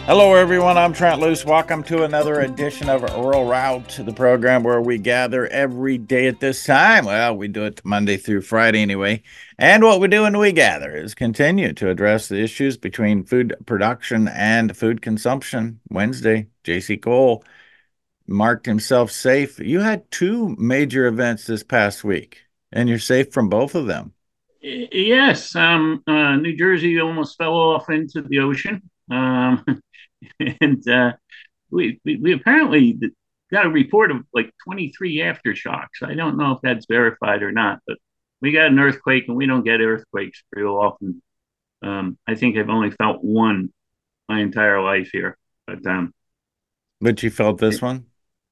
Hello, everyone. I'm Trent Loose. Welcome to another edition of Rural Route, the program where we gather every day at this time. Well, we do it Monday through Friday anyway. And what we do when we gather is continue to address the issues between food production and food consumption. Wednesday, J.C. Cole marked himself safe. You had two major events this past week, and you're safe from both of them. Yes, New Jersey almost fell off into the ocean, and we apparently got a report of like 23 aftershocks. I don't know if that's verified or not, but we got an earthquake, and we don't get earthquakes real often. I think I've only felt one my entire life here, but But you felt this one?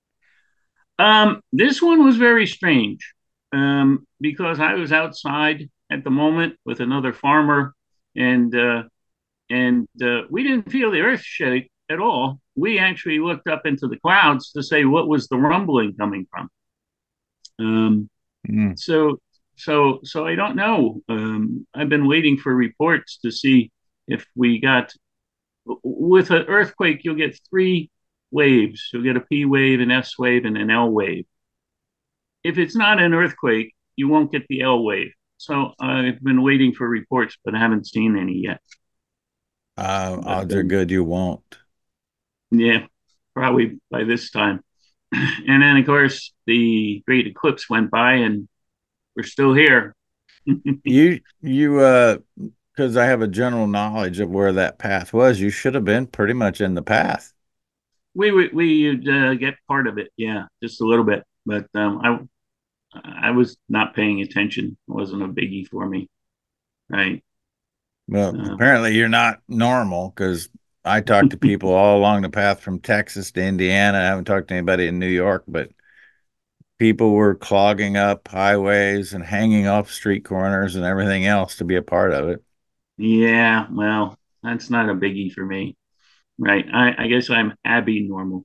this one was very strange because I was outside at the moment with another farmer, and we didn't feel the earth shake at all. We actually looked up into the clouds to say what was the rumbling coming from. Um, Mm. so so I don't know. I've been waiting for reports to see if we got with an earthquake. You'll get three waves. You'll get a P wave, an S wave, and an L wave. If it's not an earthquake, you won't get the L wave. So I've been waiting for reports, but I haven't seen any yet. But Odds are good you won't. yeah, probably by this time. And then, of course, the great eclipse went by, and we're still here. You, because I have a general knowledge of where that path was, you should have been pretty much in the path. We get part of it, yeah, just a little bit, but I was not paying attention. It wasn't a biggie for me, right? Well, Uh, apparently you're not normal because I talk to people all along the path from Texas to Indiana. I haven't talked to anybody in New York, but people were clogging up highways and hanging off street corners and everything else to be a part of it. yeah, well, that's not a biggie for me, right? I guess I'm Abby normal.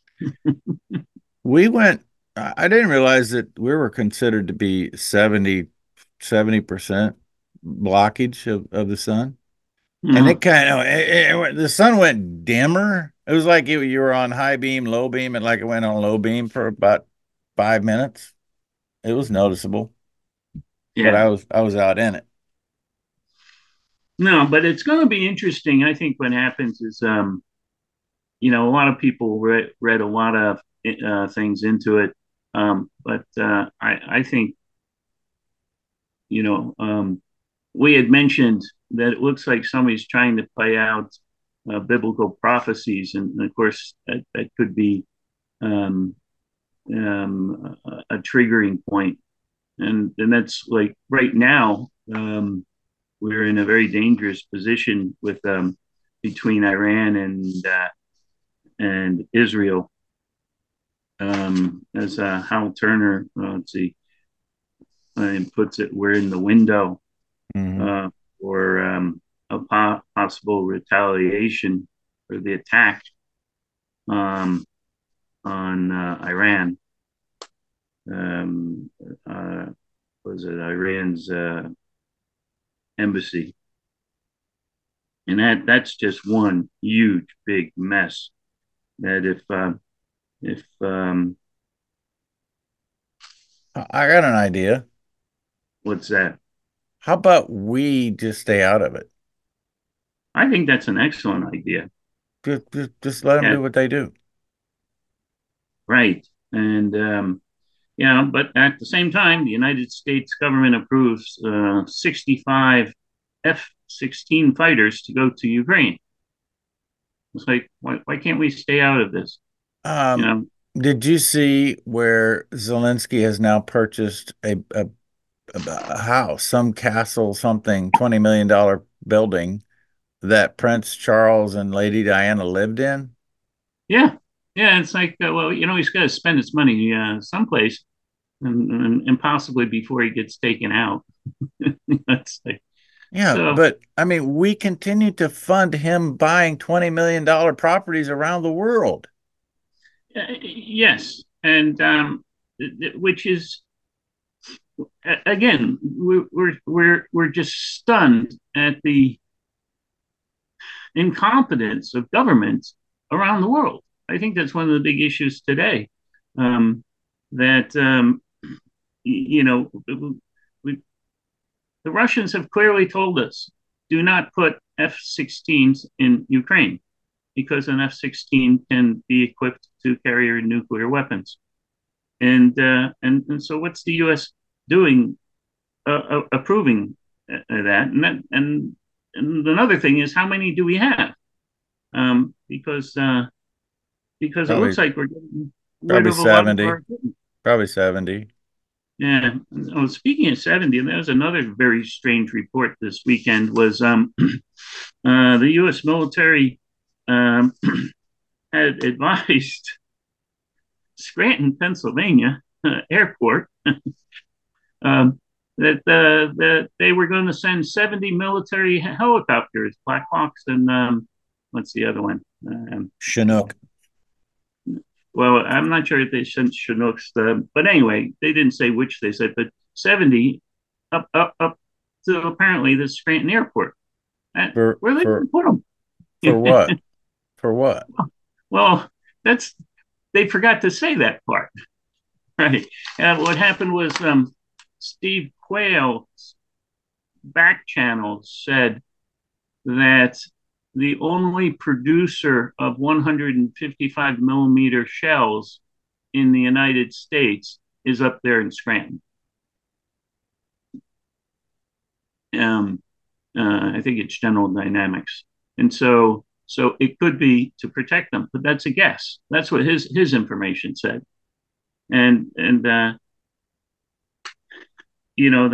We went, I didn't realize that we were considered to be 70% blockage of the sun. And it Mm, kind of the sun went dimmer. It was like you were on high beam, low beam, and like it went on low beam for about 5 minutes. It was noticeable, but yeah, I was out in it. no, but it's going to be interesting. I think what happens is, a lot of people read a lot of things into it, but I think you know we had mentioned that it looks like somebody's trying to play out biblical prophecies, and of course that could be um, a triggering point, and that's like right now we're in a very dangerous position with between Iran and Israel. As Hal Turner, let's see, puts it, we're in the window Hmm. uh, for a possible retaliation for the attack um, on Iran. Um, uh, was it Iran's embassy? And that's just one huge big mess. That if I got an idea. what's that? How about we just stay out of it? I think that's an excellent idea. Just let them Yeah, do what they do. right. And but at the same time, the United States government approves 65 F-16 fighters to go to Ukraine. It's like, why can't we stay out of this? You Um, know, did you see where Zelensky has now purchased a house, some castle, something, $20 million building that Prince Charles and Lady Diana lived in? yeah, yeah. It's like, well, he's got to spend his money someplace, and possibly before he gets taken out. That's like, Yeah, so. but I mean, we continue to fund him buying $20 million properties around the world. Yes, and which is again, we're just stunned at the incompetence of governments around the world. I think that's one of the big issues today. That you know, we, the Russians have clearly told us, do not put F-16s in Ukraine because an F-16 can be equipped to carry nuclear weapons. And so what's the U.S. doing, approving that? And another thing is, how many do we have? Because it Probably looks like we're getting rid probably of a lot of 70. our equipment. Probably 70. Yeah. Oh, speaking of 70, there was another very strange report this weekend. Was the U.S. military um, had advised Scranton, Pennsylvania airport that they were going to send 70 military helicopters, Black Hawks, and what's the other one? Chinook. Well, I'm not sure if they sent Chinooks, but anyway, they didn't say which they said, but 70 up to apparently the Scranton airport. For Where are they going for to put them? for what? For what? Well, that's they forgot to say that part, right? What happened was Steve Quayle's back channel said that the only producer of 155 millimeter shells in the United States is up there in Scranton. Um, I think it's General Dynamics, and so it could be to protect them, but that's a guess. That's what his information said, and you know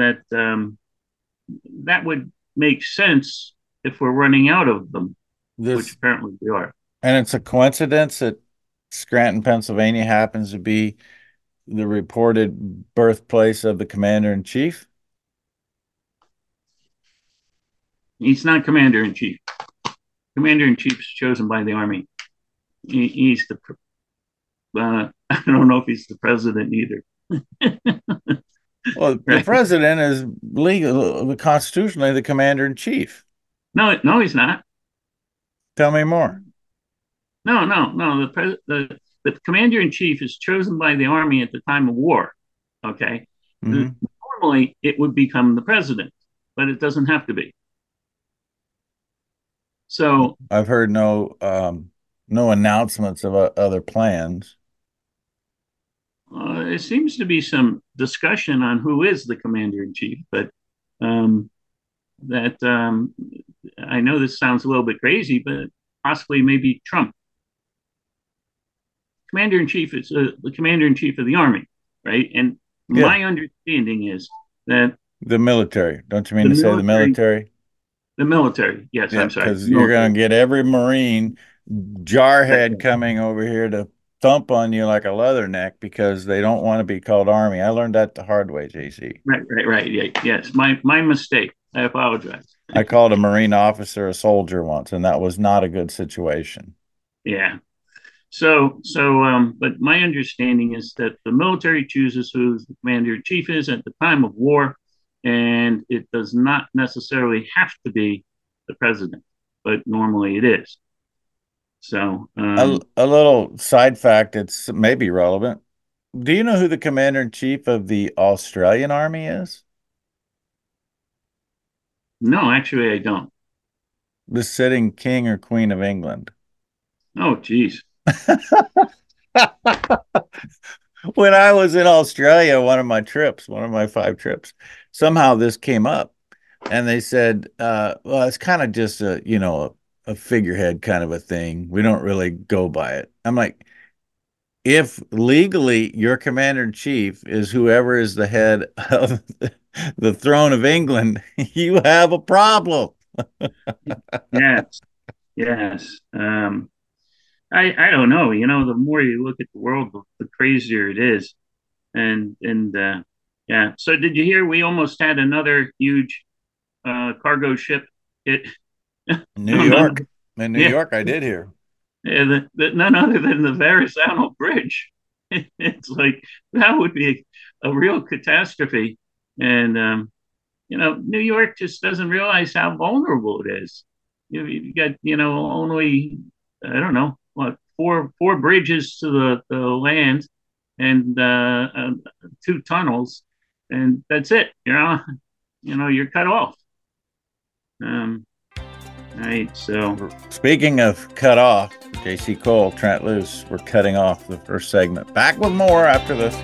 that would make sense if we're running out of them, which This apparently we are. and it's a coincidence that Scranton, Pennsylvania happens to be the reported birthplace of the commander in chief. He's not commander in chief. Commander in chief is chosen by the army. He's the I don't know if he's the president either. Well, the Right? president is legal, constitutionally the commander in chief. No, no, he's not. Tell me more. No. The commander in chief is chosen by the army at the time of war. Okay. Hmm. Normally, it would become the president, but it doesn't have to be. So I've heard no announcements of other plans. there seems to be some discussion on who is the commander in chief, but um, that I know this sounds a little bit crazy, but possibly maybe Trump. Commander in chief is the commander in chief of the army, right? And Yeah, my understanding is that the military. Don't you mean the to say the military, military? the military, yes, Yeah, I'm sorry, because you're military. going to get every Marine jarhead coming over here to thump on you like a leatherneck because they don't want to be called Army. I learned that the hard way, JC. Right. Yeah, yes, my mistake. I apologize. I called a Marine officer a soldier once, and that was not a good situation. Yeah. But my understanding is that the military chooses who the commander in chief is at the time of war, and it does not necessarily have to be the president, but normally it is. So, A little side fact, it's maybe relevant. Do you know who the commander in chief of the Australian Army is? no, actually, I don't. The sitting king or queen of England. Oh, geez. When I was in Australia, one of my 5 trips, somehow this came up and they said, well, it's kind of just a figurehead kind of a thing. We don't really go by it. I'm like, if legally your commander in chief is whoever is the head of the throne of England, you have a problem. Yes, yes. I don't know. You know, the more you look at the world, the crazier it is. And yeah. So did you hear we almost had another huge cargo ship hit New on York. In New yeah, York, I did hear. yeah none other than the Verrazano Bridge. It's like that would be a real catastrophe. And you know, New York just doesn't realize how vulnerable it is. You got, only, I don't know, what, four bridges to the land, and two tunnels, and that's it. You're cut off. Um, right. So, Speaking of cut off, JC Cole, Trent Loos, we're cutting off the first segment. Back with more after this.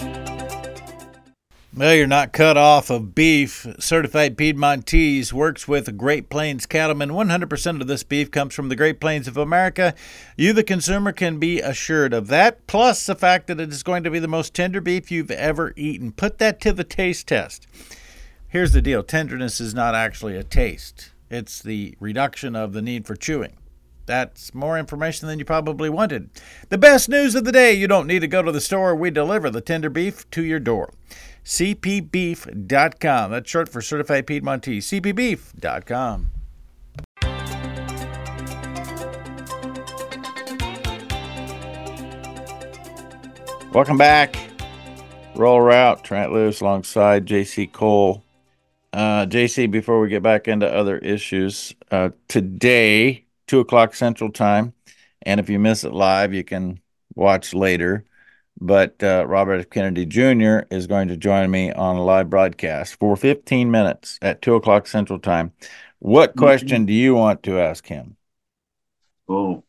Well, you're not cut off of beef. Certified Piedmontese works with Great Plains cattlemen. 100% of this beef comes from the Great Plains of America. You, the consumer, can be assured of that, plus the fact that it is going to be the most tender beef you've ever eaten. Put that to the taste test. Here's the deal. Tenderness is not actually a taste. It's the reduction of the need for chewing. That's more information than you probably wanted. The best news of the day, you don't need to go to the store. We deliver the tender beef to your door. cpbeef.com. That's short for Certified Piedmontese. cpbeef.com. Welcome back. Roll Route, Trent Loos alongside JC Cole. JC, before we get back into other issues, today, 2 o'clock Central Time, and if you miss it live, you can watch later. But Robert F. Kennedy Jr. is going to join me on a live broadcast for 15 minutes at 2 o'clock Central Time. What question do you want to ask him? oh,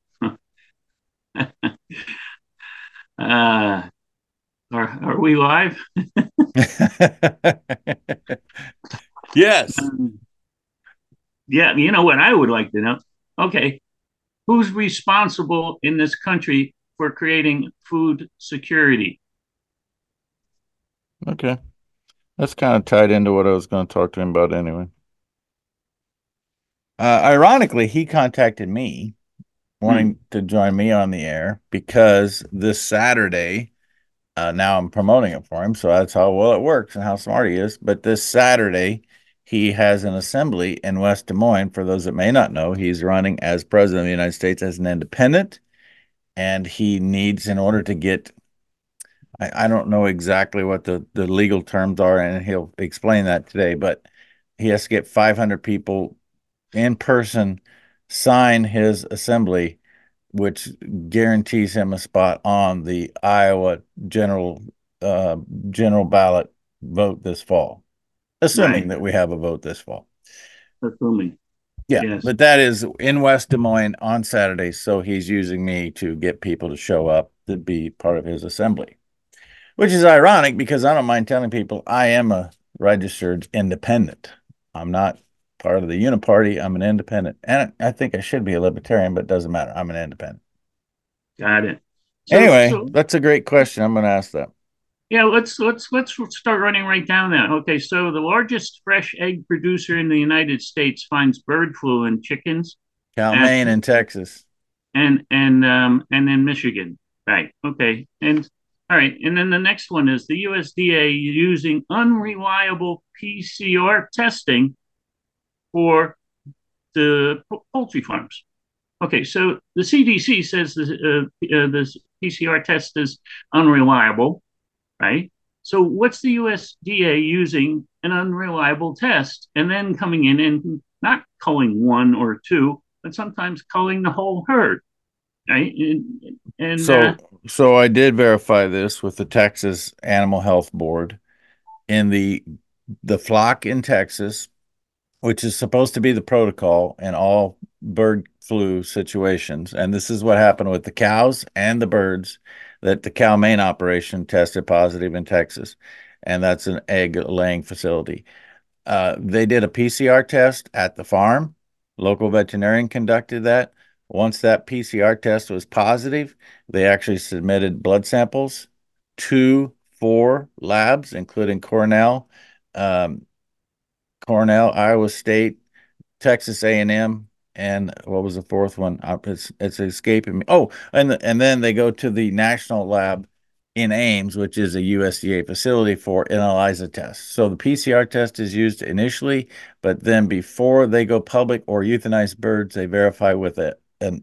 are we live? Yes. Yeah, you know what I would like to know? Okay, who's responsible in this country for creating food security? Okay. That's kind of tied into what I was going to talk to him about anyway. Ironically, he contacted me wanting to join me on the air because this Saturday, now I'm promoting it for him, so that's how well it works and how smart he is. But this Saturday, he has an assembly in West Des Moines. For those that may not know, he's running as president of the United States as an independent, and he needs, in order to get, I don't know exactly what the legal terms are, and he'll explain that today, but he has to get 500 people in person sign his assembly, which guarantees him a spot on the Iowa general ballot vote this fall, assuming Right, that we have a vote this fall. assuming. Yeah, Yes, but that is in West Des Moines on Saturday, so he's using me to get people to show up to be part of his assembly, which is ironic because I don't mind telling people I am a registered independent. I'm not part of the uniparty. I'm an independent. And I think I should be a libertarian, but it doesn't matter. I'm an independent. got it. So, Anyway, so that's a great question. I'm going to ask that. yeah, let's start running right down that. Okay, so the largest fresh egg producer in the United States finds bird flu in chickens Cal at Maine in Texas. and in Michigan. Right. Okay. And all right. And then the next one is the USDA using unreliable PCR testing for the poultry farms. Okay, so the CDC says this PCR test is unreliable, right? So what's the USDA using an unreliable test and then coming in and not culling one or two, but sometimes culling the whole herd, right? And So I did verify this with the Texas Animal Health Board in the flock in Texas, which is supposed to be the protocol in all bird flu situations. And this is what happened with the cows and the birds, that the Cal Maine operation tested positive in Texas. And that's an egg laying facility. They did a PCR test at the farm. Local veterinarian conducted that. Once that PCR test was positive, they actually submitted blood samples to 4 labs, including um, Cornell, Iowa State, Texas A&M, and what was the fourth one? It's escaping me. Oh, and then they go to the national lab in Ames, which is a USDA facility, for an ELISA test. So the PCR test is used initially, but then before they go public or euthanize birds, they verify with an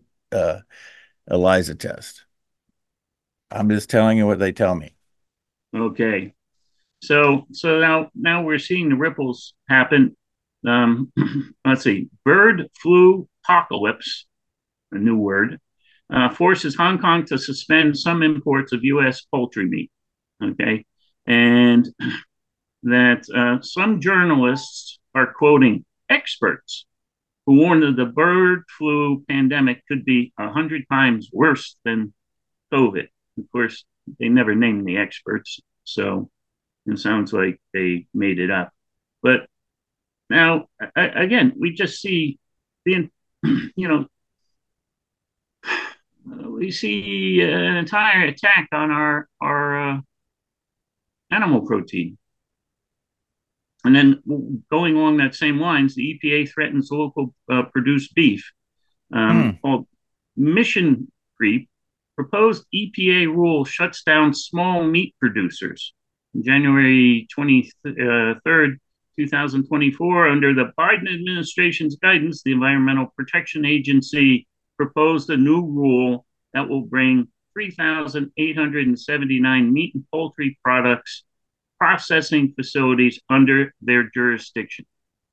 ELISA test. I'm just telling you what they tell me. okay, so now we're seeing the ripples happen. Um, let's see, bird flu apocalypse, a new word, forces Hong Kong to suspend some imports of U.S. poultry meat. Okay. And that some journalists are quoting experts who warned that the bird flu pandemic could be 100 times worse than COVID. Of course, they never named the experts, so it sounds like they made it up. But now, again, we just see the, you know, we see an entire attack on our animal protein. And then going along that same lines, the EPA threatens local produced beef called Mission Creep. Proposed EPA rule shuts down small meat producers. January 23rd, 2024, under the Biden administration's guidance, the Environmental Protection Agency proposed a new rule that will bring 3,879 meat and poultry products processing facilities under their jurisdiction.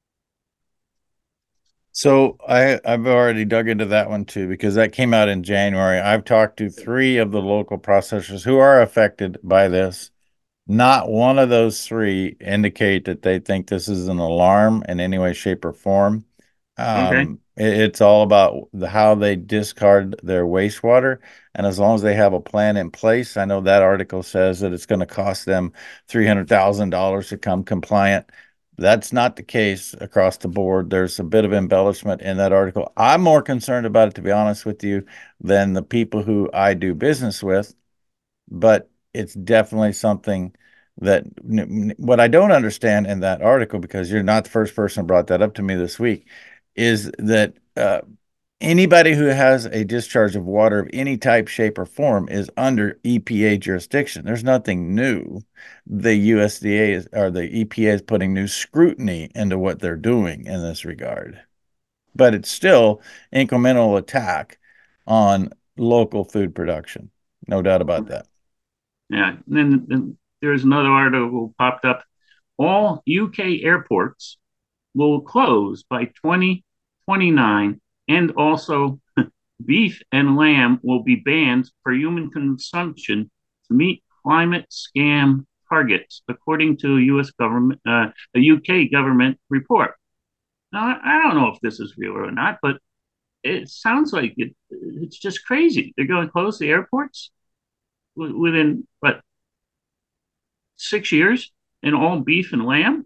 So I've already dug into that one too, because that came out in January. I've talked to three of the local processors who are affected by this. Not one of those three indicate that they think this is an alarm in any way, shape, or form. Okay. It's all about how they discard their wastewater. And as long as they have a plan in place, I know that article says that it's going to cost them $300,000 to come compliant. That's not the case across the board. There's a bit of embellishment in that article. I'm more concerned about it, to be honest with you, than the people who I do business with. But it's definitely something that what I don't understand in that article, because you're not the first person who brought that up to me this week, is that anybody who has a discharge of water of any type, shape, or form is under EPA jurisdiction. There's nothing new. The USDA is, or the EPA is putting new scrutiny into what they're doing in this regard. But it's still incremental attack on local food production. No doubt about that. Yeah. And then there's another article popped up. All UK airports will close by 2029, and also beef and lamb will be banned for human consumption to meet climate scam targets, according to a UK government report. Now, I don't know if this is real or not, but it sounds like it's just crazy. They're going to close the airports within, what, 6 years, and all beef and lamb.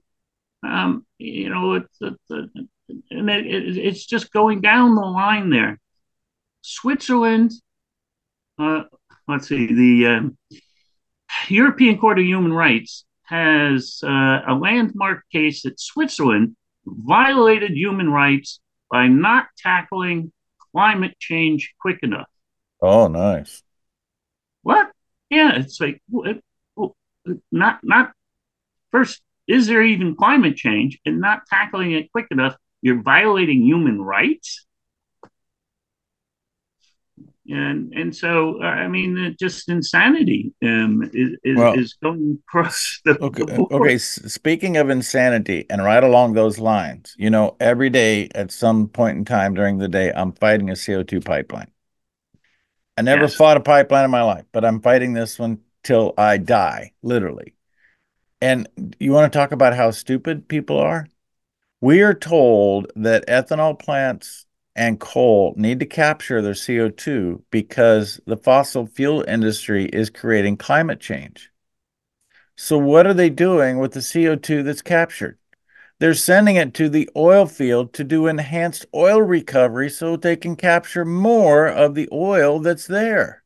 It's just going down the line there. Switzerland, let's see, the European Court of Human Rights has a landmark case that Switzerland violated human rights by not tackling climate change quick enough. Oh, nice. What? Yeah, it's like not first. Is there even climate change, and not tackling it quick enough? You're violating human rights. And so I mean, just insanity is going across the board. Okay. Speaking of insanity, and right along those lines, every day at some point in time during the day, I'm fighting a CO2 pipeline. I never Yes. fought a pipeline in my life, but I'm fighting this one till I die, literally. And you want to talk about how stupid people are? We are told that ethanol plants and coal need to capture their CO2 because the fossil fuel industry is creating climate change. So what are they doing with the CO2 that's captured? They're sending it to the oil field to do enhanced oil recovery so they can capture more of the oil that's there.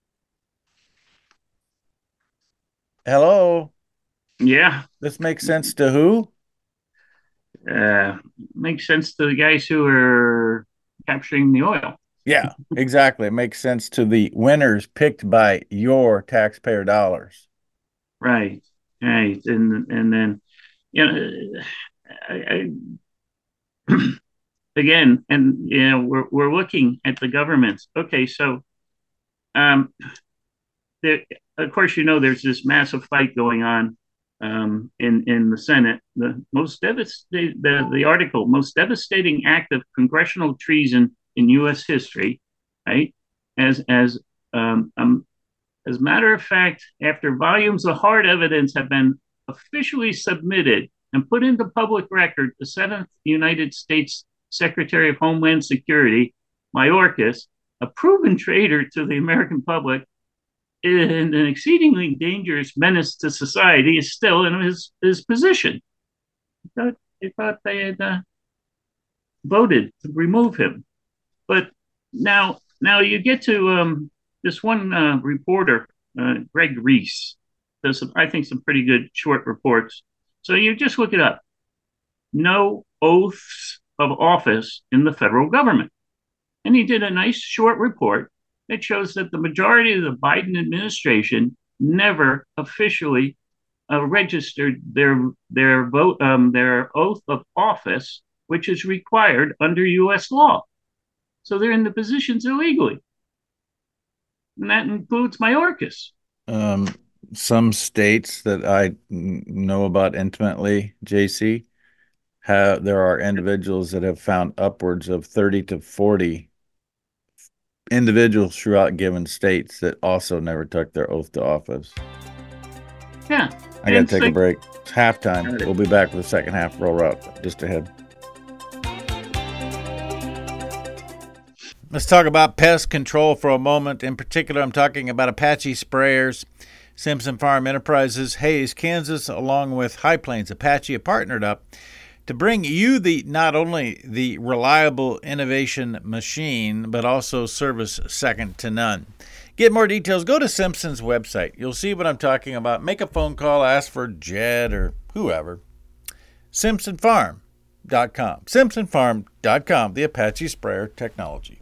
Hello? Yeah. This makes sense to who? Uh, Makes sense to the guys who are capturing the oil. Yeah, exactly. It makes sense to the winners picked by your taxpayer dollars. Right. Right. And then, you know, I, again, and we're looking at the governments. Okay, so um, there, of course, there's this massive fight going on in the Senate, the most devastating the article most devastating act of congressional treason in U.S. history, right? As as um, um, as a matter of fact, after volumes of hard evidence have been officially submitted and put into public record, the seventh United States Secretary of Homeland Security, Mayorkas, a proven traitor to the American public, and an exceedingly dangerous menace to society, is still in his position. They thought they had voted to remove him. But now you get to this one reporter, Greg Reese, does I think some pretty good short reports. So you just look it up. No oaths of office in the federal government. And he did a nice short report that shows that the majority of the Biden administration never officially registered their oath of office, which is required under U.S. law. So they're in the positions illegally, and that includes Mayorkas. Um, some states that I know about intimately, JC, there are individuals that have found upwards of 30 to 40 individuals throughout given states that also never took their oath to office. Yeah, I got to take a break. It's halftime. We'll be back with the second half roll route just ahead. Let's talk about pest control for a moment. In particular, I'm talking about Apache sprayers. Simpson Farm Enterprises, Hays, Kansas, along with High Plains Apache have partnered up to bring you not only the reliable innovation machine, but also service second to none. Get more details, go to Simpson's website. You'll see what I'm talking about. Make a phone call, ask for Jed or whoever. SimpsonFarm.com. SimpsonFarm.com, the Apache sprayer technology.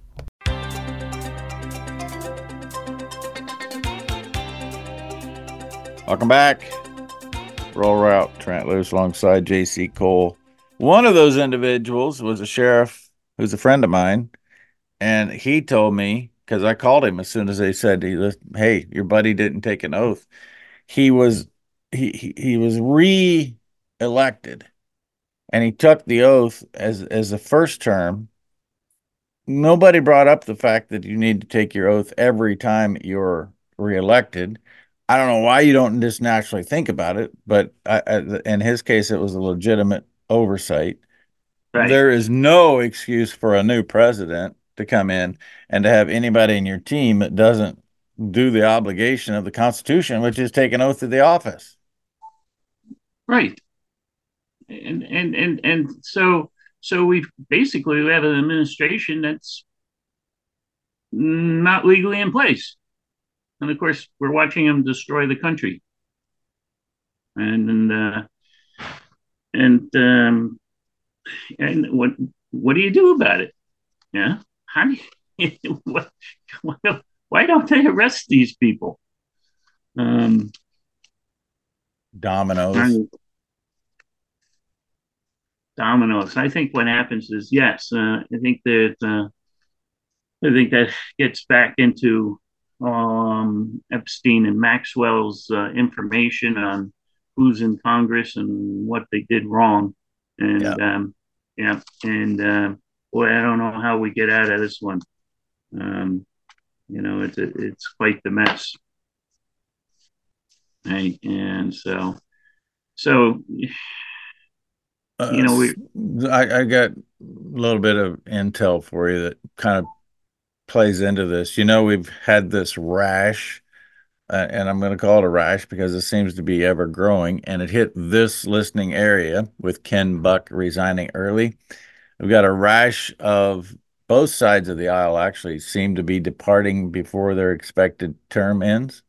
Welcome back. Roll route, Trent Lewis alongside J.C. Cole. One of those individuals was a sheriff who's a friend of mine, and he told me, because I called him as soon as they said, hey, your buddy didn't take an oath. He was re-elected, and he took the oath as a first term. Nobody brought up the fact that you need to take your oath every time you're reelected. I don't know why you don't just naturally think about it, but in his case, it was a legitimate oversight. Right. There is no excuse for a new president to come in and to have anybody in your team that doesn't do the obligation of the Constitution, which is take an oath to the office. Right. And so we basically have an administration that's not legally in place. And of course, we're watching them destroy the country. And what do you do about it? Yeah, how do you, why don't they arrest these people? Dominoes. Dominoes. I think what happens is yes. I think that gets back into Epstein and Maxwell's information on who's in Congress and what they did wrong. And boy, I don't know how we get out of this one. It's quite the mess. Right. And so I got a little bit of intel for you that kind of plays into this. We've had this rash, and I'm going to call it a rash because it seems to be ever growing, and it hit this listening area with Ken Buck resigning early. We've got a rash of both sides of the aisle actually seem to be departing before their expected term ends.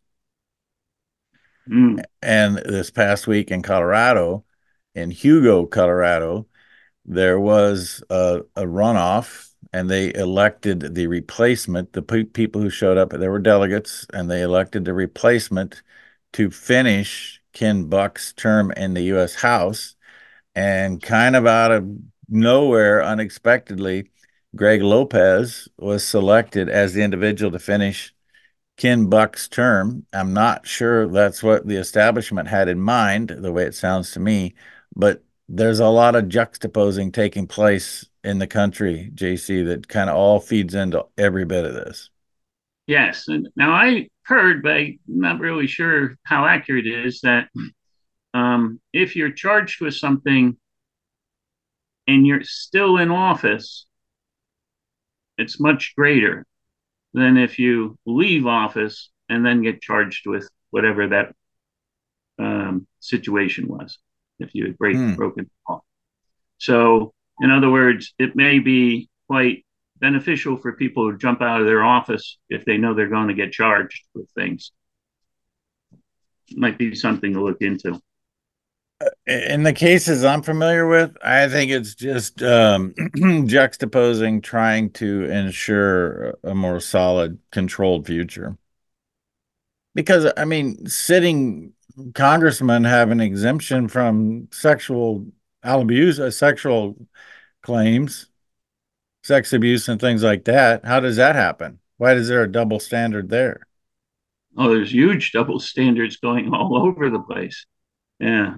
And this past week in Colorado, in Hugo, Colorado, there was a runoff, and they elected the replacement. The people who showed up, there were delegates, and they elected the replacement to finish Ken Buck's term in the U.S. House. And kind of out of nowhere, unexpectedly, Greg Lopez was selected as the individual to finish Ken Buck's term. I'm not sure that's what the establishment had in mind, the way it sounds to me, but there's a lot of juxtaposing taking place in the country, JC, that kind of all feeds into every bit of this. Yes. And now I heard, but I'm not really sure how accurate it is, that if you're charged with something and you're still in office, it's much greater than if you leave office and then get charged with whatever that situation was, if you had Hmm. broken the law. So, in other words, it may be quite beneficial for people to jump out of their office if they know they're going to get charged with things. It might be something to look into. In the cases I'm familiar with, I think it's just juxtaposing, trying to ensure a more solid, controlled future. Because, I mean, sitting congressmen have an exemption from sexual abuse, sexual claims, sex abuse, and things like that. How does that happen? Why is there a double standard there? Oh, there's huge double standards going all over the place. Yeah.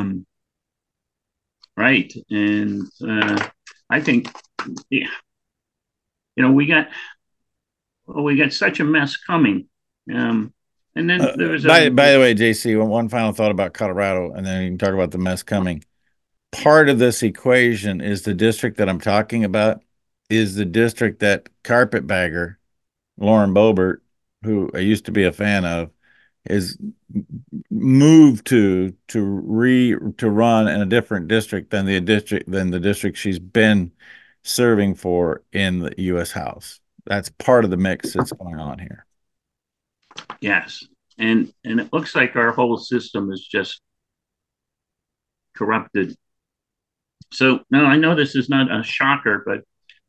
Right. And I think, yeah, you know, we got such a mess coming. Um, and then there was By the way, JC, one final thought about Colorado, and then you can talk about the mess coming. Part of this equation is the district that I'm talking about is the district that carpetbagger Lauren Boebert, who I used to be a fan of, is moved to run in a different district than the district she's been serving for in the U.S. House. That's part of the mix that's going on here. yes, and it looks like our whole system is just corrupted. So now I know this is not a shocker, but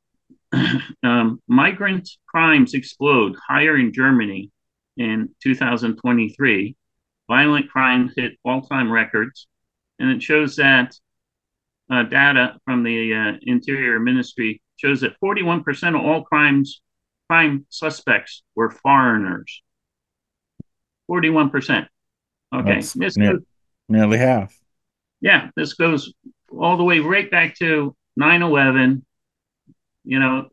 migrant crimes explode higher in Germany in 2023. Violent crimes hit all-time records, and it shows that data from the Interior Ministry shows that 41% of all crime suspects were foreigners. 41%. Okay, That's nearly half. yeah, this goes all the way right back to 9/11. You know,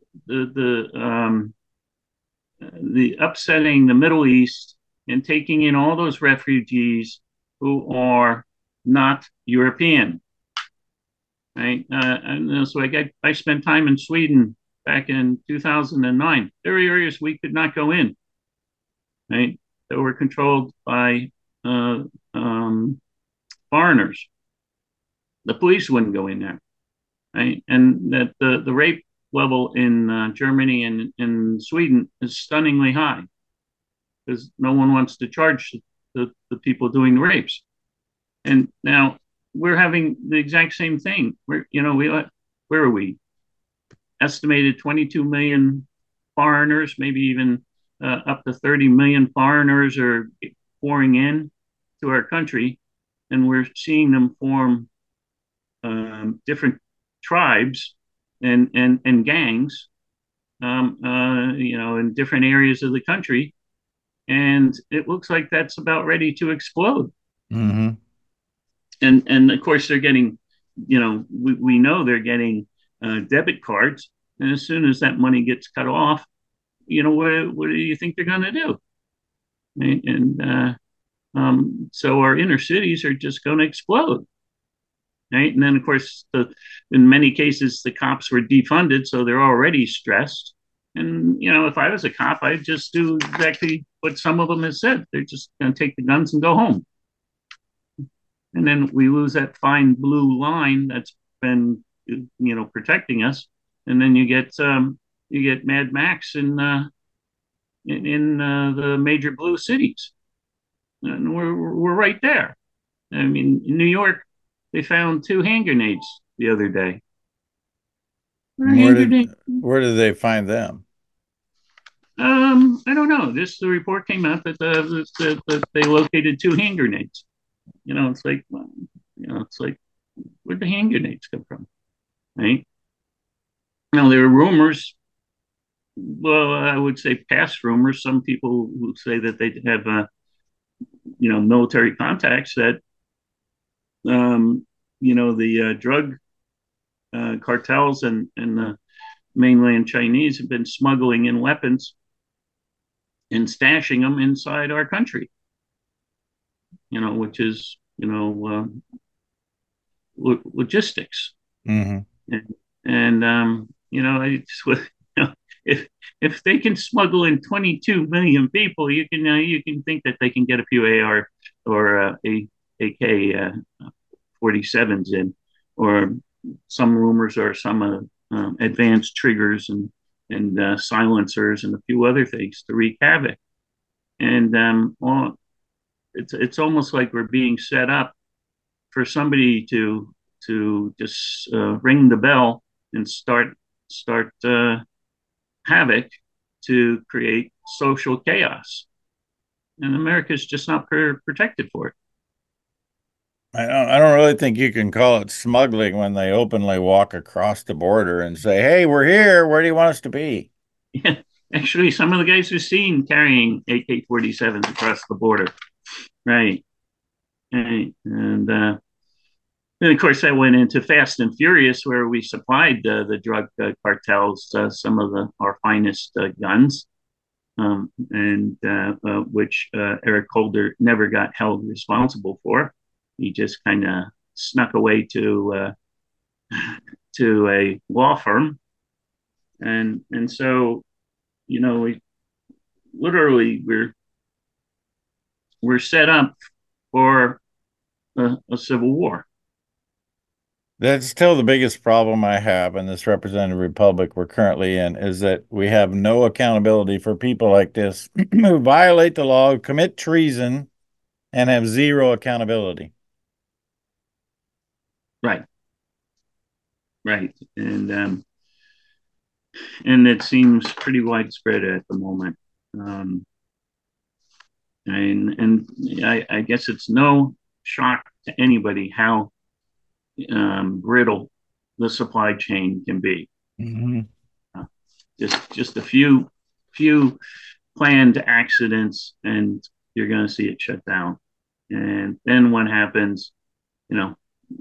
the upsetting the Middle East and taking in all those refugees who are not European, right? And so I spent time in Sweden back in 2009. There were areas we could not go in, right? That were controlled by uh, um, foreigners. The police wouldn't go in there, right? And that the rape level in Germany and in Sweden is stunningly high because no one wants to charge the people doing the rapes. And now we're having the exact same thing. Where are we? Estimated 22 million foreigners, maybe even up to 30 million foreigners are pouring in to our country, and we're seeing them form different tribes and gangs, in different areas of the country, and it looks like that's about ready to explode. Mm-hmm. And of course they're getting, we know they're getting debit cards, and as soon as that money gets cut off, what do you think they're going to do? Right? And so our inner cities are just going to explode. Right? And then, of course, in many cases, the cops were defunded, so they're already stressed. And, if I was a cop, I'd just do exactly what some of them have said. They're just going to take the guns and go home. And then we lose that fine blue line that's been, protecting us. And then you get Mad Max in the major blue cities, and we're right there. I mean, in New York, they found two hand grenades the other day. Where did where did they find them? I don't know. The report came out that they located two hand grenades. It's like, well, it's like, where'd the hand grenades come from? Right? There were rumors Well, I would say past rumors. Some people who say that they have, military contacts that, um, the drug cartels and the mainland Chinese have been smuggling in weapons and stashing them inside our country. Which is logistics. Hmm. And I just, if they can smuggle in 22 million people, you can think that they can get a few AR or AK 47s in, or some rumors are some advanced triggers and silencers and a few other things to wreak havoc. And well, it's almost like we're being set up for somebody to just ring the bell and start havoc to create social chaos, and America's just not protected for it. I don't really think you can call it smuggling when they openly walk across the border and say, "Hey, we're here. Where do you want us to be?" Yeah, actually, some of the guys are seen carrying AK-47s across the border, right? Right, and of course, I went into Fast and Furious, where we supplied the drug cartels some of our finest guns, and which Eric Holder never got held responsible for. He just kind of snuck away to a law firm, and so we literally we're set up for a civil war. That's still the biggest problem I have in this representative republic we're currently in is that we have no accountability for people like this who violate the law, commit treason, and have zero accountability. Right, right, and it seems pretty widespread at the moment. Um, and I guess it's no shock to anybody how brittle the supply chain can be. Mm-hmm. Uh, just a few planned accidents, and you're going to see it shut down. And then what happens? You know,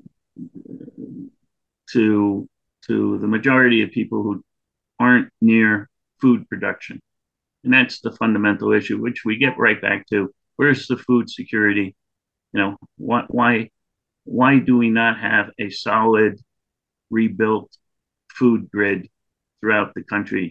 to the majority of people who aren't near food production, and that's the fundamental issue, which we get right back to. Where's the food security? Why do we not have a solid rebuilt food grid throughout the country?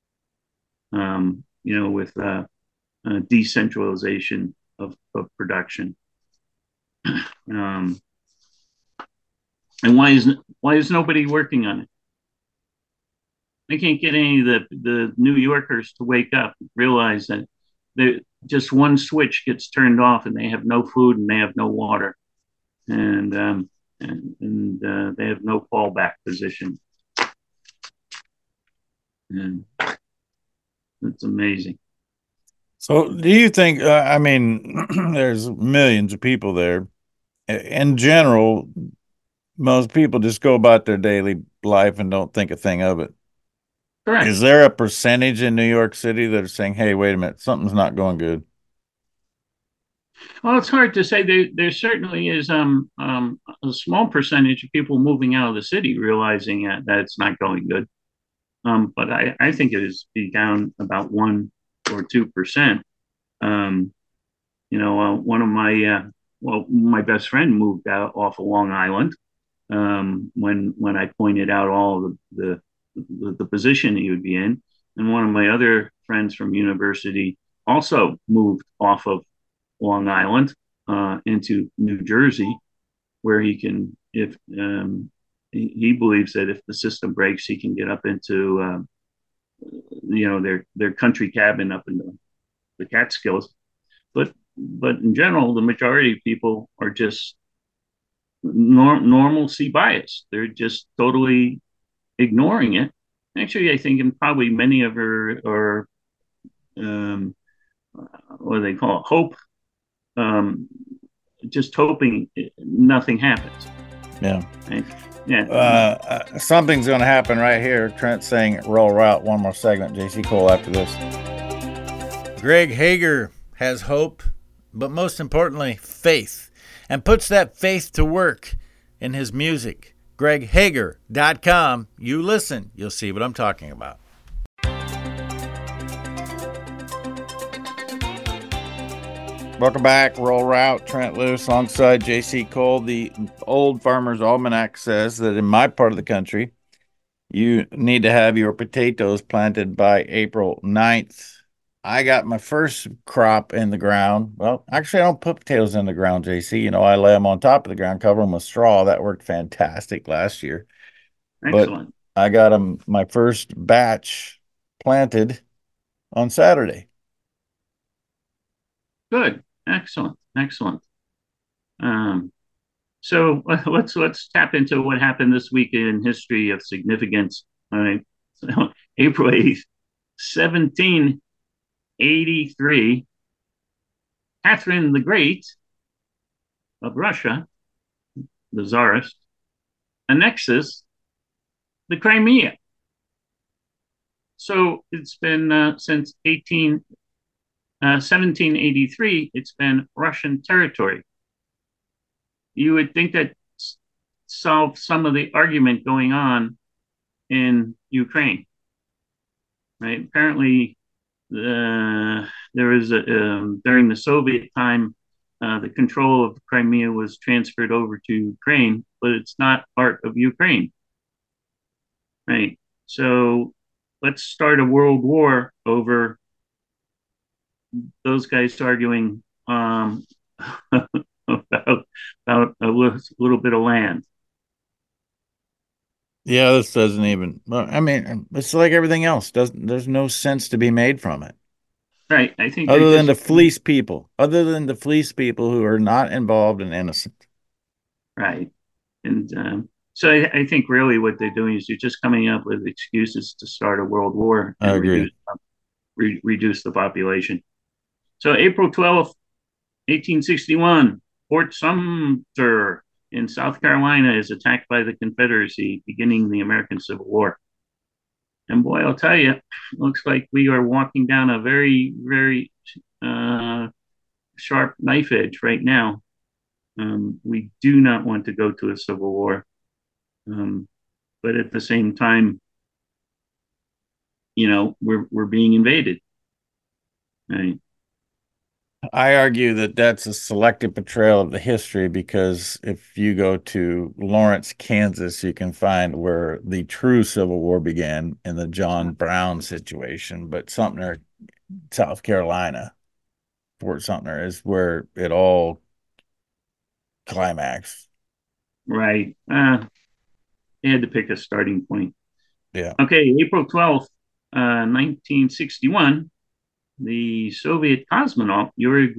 With decentralization of production. Um, and why is nobody working on it? I can't get any of the New Yorkers to wake up, realize that just one switch gets turned off, and they have no food and they have no water, and they have no fallback position. And it's amazing. So, do you think, I mean, there's millions of people there. In general, most people just go about their daily life and don't think a thing of it. Correct. Is there a percentage in New York City that are saying, "Hey, wait a minute, something's not going good"? Well, it's hard to say. There certainly is a small percentage of people moving out of the city realizing that it's not going good. But I think it is be down about 1 or 2%. Um, one of my best friend moved out off of Long Island when I pointed out all of the position he would be in, and one of my other friends from university also moved off of Long Island into New Jersey, where he can, if he believes that if the system breaks, he can get up into their country cabin up in the Catskills. But in general, the majority of people are just normalcy bias. They're just totally ignoring it. Actually, I think, and probably many of our um, what do they call it, hope, um, just hoping nothing happens. Yeah. Right? Yeah. Something's going to happen right here. Trent's saying roll route. One more segment. JC Cole after this. Greg Hager has hope, but most importantly, faith, and puts that faith to work in his music. GregHager.com. You listen, you'll see what I'm talking about. Welcome back. Roll Route, Trent Loos alongside JC Cole. The Old Farmer's Almanac says that in my part of the country, you need to have your potatoes planted by April 9th. I got my first crop in the ground. Well, actually, I don't put potatoes in the ground, JC. I lay them on top of the ground, cover them with straw. That worked fantastic last year. But Excellent. I got them my first batch planted on Saturday. Good. Excellent. Excellent. So let's tap into what happened this week in history of significance. All right. So, April 8th, 1783, Catherine the Great of Russia, the Tsarist, annexes the Crimea. So it's been since 1783, it's been Russian territory. You would think that solved some of the argument going on in Ukraine, right? Apparently, there was during the Soviet time, the control of Crimea was transferred over to Ukraine, but it's not part of Ukraine, right? So let's start a world war over those guys arguing about a little bit of land. Yeah, this doesn't even. I mean, it's like everything else. There's no sense to be made from it. Right. I think they're Other than just to fleece people. Other than to fleece people who are not involved and innocent. right. And so I think really what they're doing is they're just coming up with excuses to start a world war I and agree. reduce the population. So April 12th, 1861, Fort Sumter in South Carolina is attacked by the Confederacy, beginning the American Civil War. And boy, I'll tell you, looks like we are walking down a very, very uh, sharp knife edge right now. We do not want to go to a civil war, but at the same time, we're being invaded. Right? I argue that that's a selective portrayal of the history because if you go to Lawrence, Kansas, you can find where the true Civil War began in the John Brown situation. But Sumter, South Carolina, Fort Sumter is where it all climaxed. Right. They had to pick a starting point. Yeah. Okay, April 12th, 1961, the Soviet cosmonaut Yuri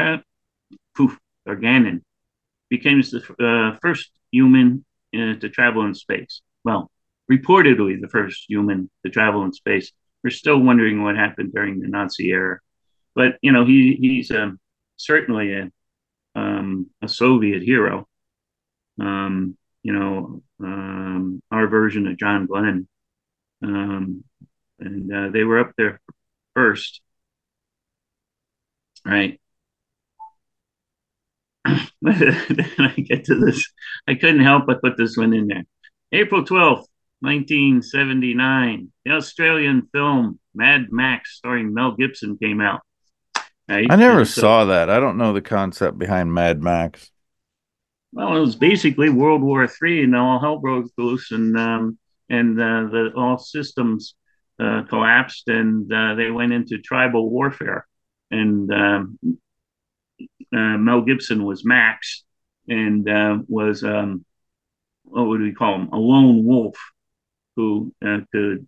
Gagarin became the first human to travel in space. Well, reportedly the first human to travel in space. We're still wondering what happened during the Nazi era, but he's certainly a Soviet hero. Our version of John Glenn, and they were up there first, right? Then I get to this. I couldn't help but put this one in there. April 12th, 1979, the Australian film Mad Max starring Mel Gibson came out. Right? I never And so, saw that. I don't know the concept behind Mad Max. well, it was basically World War III, and all hell broke loose, and the all systems collapsed, and they went into tribal warfare. And Mel Gibson was Max, and was what would we call him? A lone wolf who could,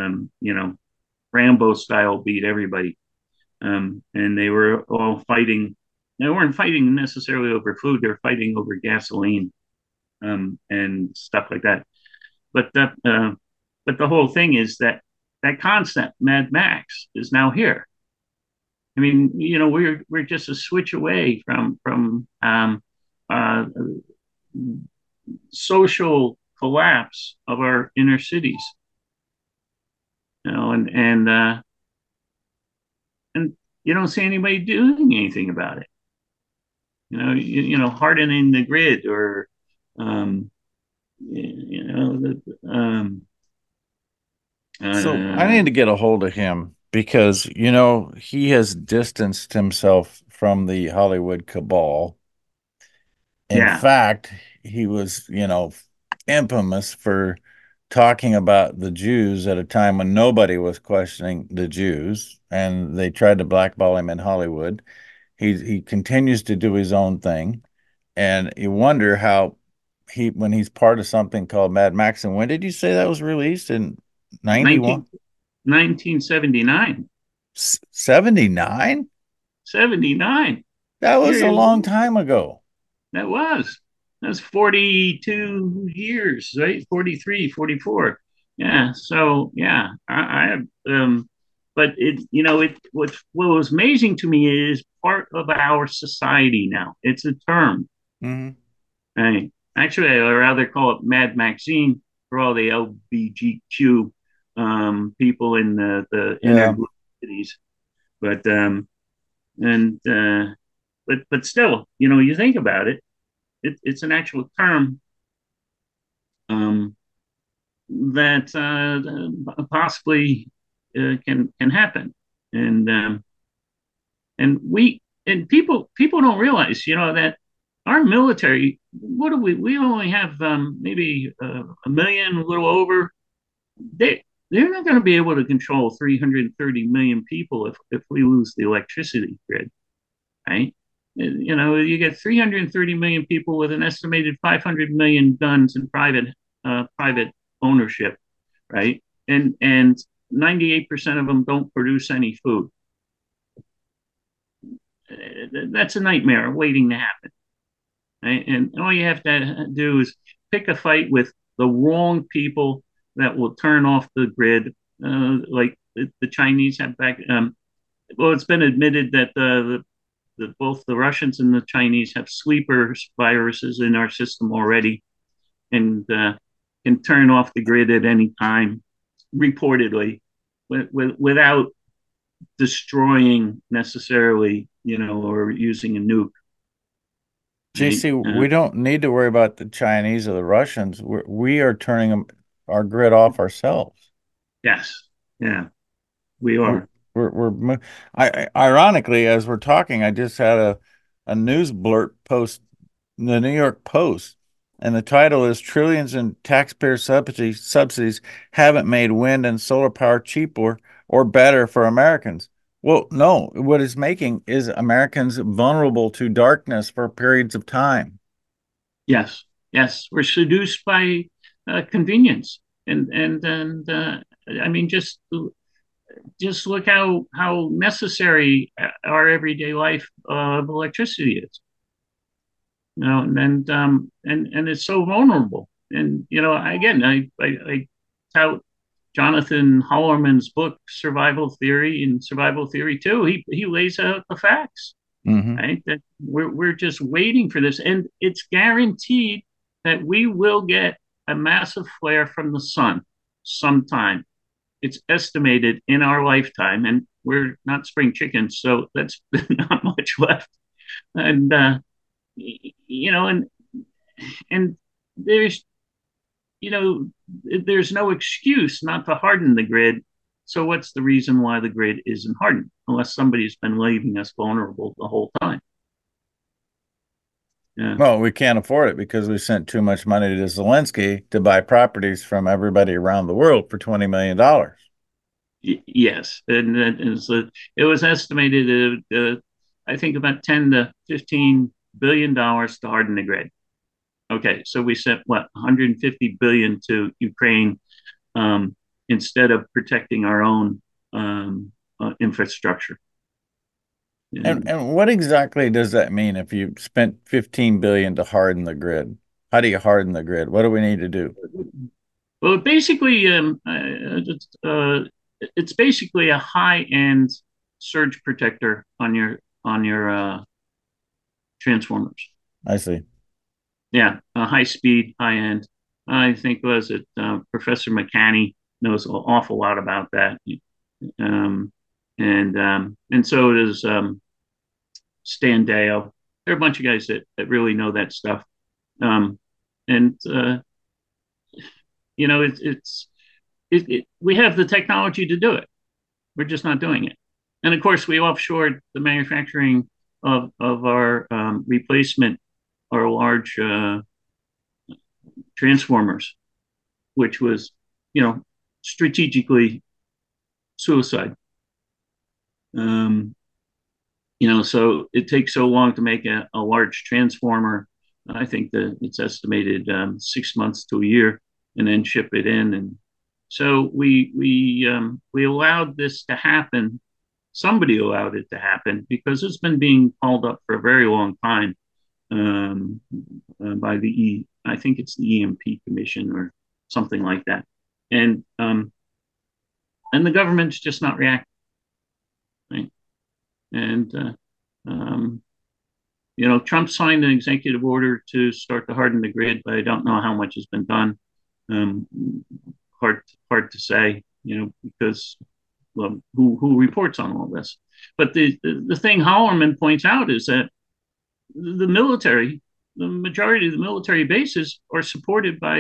Rambo style beat everybody. And they were all fighting. They weren't fighting necessarily over food; they were fighting over gasoline and stuff like that. But the whole thing is that concept, Mad Max, is now here. I mean, we're just a switch away from uh, social collapse of our inner cities. And you don't see anybody doing anything about it. Hardening the grid or um, you know the So I uh, need to get a hold of him because, he has distanced himself from the Hollywood cabal. In yeah. fact, he was, infamous for talking about the Jews at a time when nobody was questioning the Jews, and they tried to blackball him in Hollywood. He continues to do his own thing, and you wonder how when he's part of something called Mad Max. And when did you say that was released? In 91? 1979. 79? 79. That was a Here long time ago. that was. That's 42 years, right? 43, 44. Yeah. So yeah, I have but what was amazing to me is part of our society now. It's a term. Hmm. Right. Actually, I'd rather call it Mad Maxine for all the LBGQ people in the inner Yeah. blue cities. But and but still, you think about it, it's an actual term um, that possibly can happen, and and people don't realize, that our military. What do we only have maybe a million, a little over. They're not going to be able to control 330 million people if we lose the electricity grid, right? You get 330 million people with an estimated 500 million guns in private ownership, right? And 98% of them don't produce any food. That's a nightmare waiting to happen. Right? And all you have to do is pick a fight with the wrong people that will turn off the grid, like the Chinese have back. Well, it's been admitted that both the Russians and the Chinese have sleeper viruses in our system already, and can turn off the grid at any time, reportedly, without destroying necessarily, or using a nuke. Right? JC, we don't need to worry about the Chinese or the Russians. We are turning our grid off ourselves. Yes, yeah, we We're, are. ironically, as we're talking, I just had a news blurt post in the New York Post, and the title is "Trillions in Taxpayer Subsidies Haven't Made Wind and Solar Power Cheaper or Better for Americans." Well, no, what it's making is Americans vulnerable to darkness for periods of time. Yes, yes, we're seduced by convenience, and I mean, just look how necessary our everyday life of electricity is. And it's so vulnerable. And again, I tout Jonathan Hollerman's book Survival Theory and Survival Theory 2. He lays out the facts, Hmm. right? That we're just waiting for this, and it's guaranteed that we will get a massive flare from the sun sometime. It's estimated in our lifetime, and we're not spring chickens, so that's not much left. And you know, and there's you know there's no excuse not to harden the grid. So what's the reason why the grid isn't hardened unless somebody's been leaving us vulnerable the whole time? Yeah. Well, we can't afford it because we sent too much money to Zelensky to buy properties from everybody around the world for $20 million. Yes, and so it was estimated, I think, about 10 to 15 billion dollars to harden the grid. Okay, so we sent what 150 billion to Ukraine, um, instead of protecting our own infrastructure. And And and what exactly does that mean if you spent 15 billion to harden the grid? How do you harden the grid? What do we need to do? well, basically, it's basically a high end surge protector on your transformers. I see. Yeah, high speed, high end. I think was it Professor McCanney knows an awful lot about that, um, and so does Stan Deyo. There are a bunch of guys that really know that stuff, um, and you know we have the technology to do it. We're just not doing it. And of course, we offshored the manufacturing of our replacement, our large transformers, which was, you know, strategically suicide. Um, so it takes so long to make a large transformer. I think that it's estimated 6 months to a year, and then ship it in. And so we allowed this to happen. Somebody allowed it to happen because it's been being called up for a very long time um, by I think it's the EMP Commission or something like that, and and the government's just not reacting. Right? And um, Trump signed an executive order to start to harden the grid, but I don't know how much has been done. Um, hard to say, because well, who reports on all this? But the thing Hollerman points out is that the military, the majority of the military bases are supported by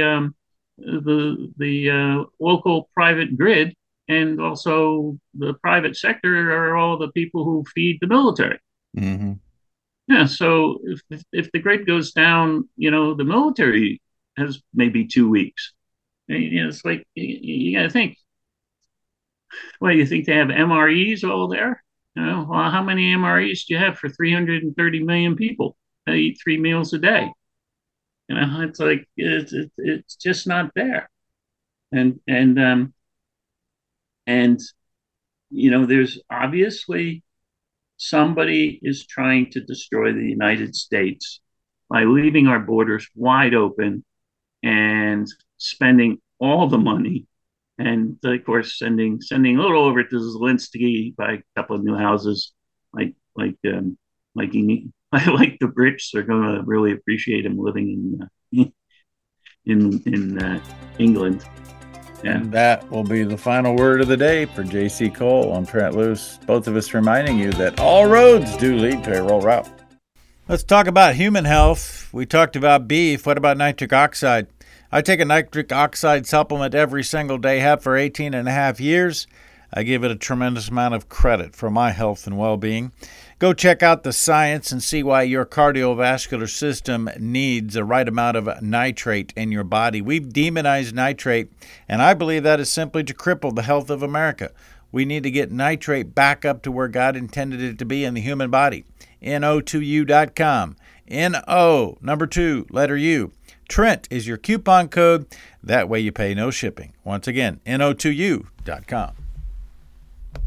the local private grid, and also the private sector are all the people who feed the military. Mm-hmm. Yeah, so if the grid goes down, the military has maybe 2 weeks. It's like you got to think. Well, you think they have MREs all there? Well, how many MREs do you have for 330 million people that eat 3 meals a day? It's like it's just not there. And and um and there's obviously somebody is trying to destroy the United States by leaving our borders wide open and spending all the money, and of course sending a little over to Zelensky by a couple of new houses, like like he, like the Brits are going to really appreciate him living in England. Yeah. And that will be the final word of the day for J.C. Cole. I'm Trent Loos, both of us reminding you that all roads do lead to a rural route. Let's talk about human health. We talked about beef. What about nitric oxide? I take a nitric oxide supplement every single day, have for 18 and a half years. I give it a tremendous amount of credit for my health and well-being. Go check out the science and see why your cardiovascular system needs the right amount of nitrate in your body. We've demonized nitrate, and I believe that is simply to cripple the health of America. We need to get nitrate back up to where God intended it to be in the human body. NO2U.com. NO, number 2, letter U. Trent is your coupon code. That way you pay no shipping. Once again, NO2U.com.